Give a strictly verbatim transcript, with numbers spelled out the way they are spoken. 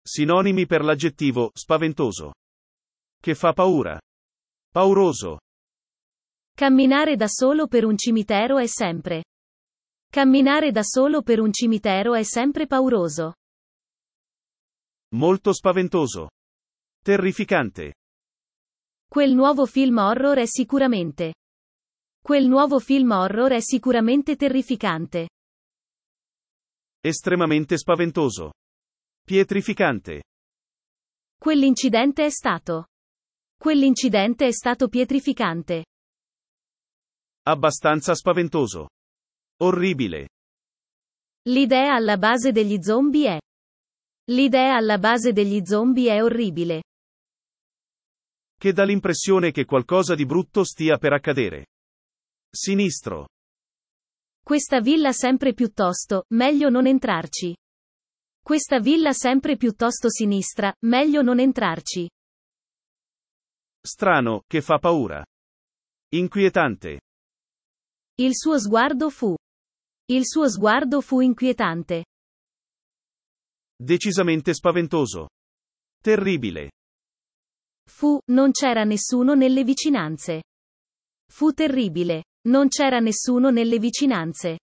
Sinonimi per l'aggettivo spaventoso. Che fa paura. Pauroso. Camminare da solo per un cimitero è sempre. Camminare da solo per un cimitero è sempre pauroso. Molto spaventoso. Terrificante. Quel nuovo film horror è sicuramente. Quel nuovo film horror è sicuramente terrificante. Estremamente spaventoso. Pietrificante. Quell'incidente è stato. Quell'incidente è stato pietrificante. Abbastanza spaventoso. Orribile. L'idea alla base degli zombie è. L'idea alla base degli zombie è orribile. Che dà l'impressione che qualcosa di brutto stia per accadere. Sinistro. Questa villa sempre piuttosto, meglio non entrarci. Questa villa sempre piuttosto sinistra, meglio non entrarci. Strano, che fa paura. Inquietante. Il suo sguardo fu. Il suo sguardo fu inquietante. Decisamente spaventoso. Terribile. Fu, non c'era nessuno nelle vicinanze. Fu terribile. Non c'era nessuno nelle vicinanze.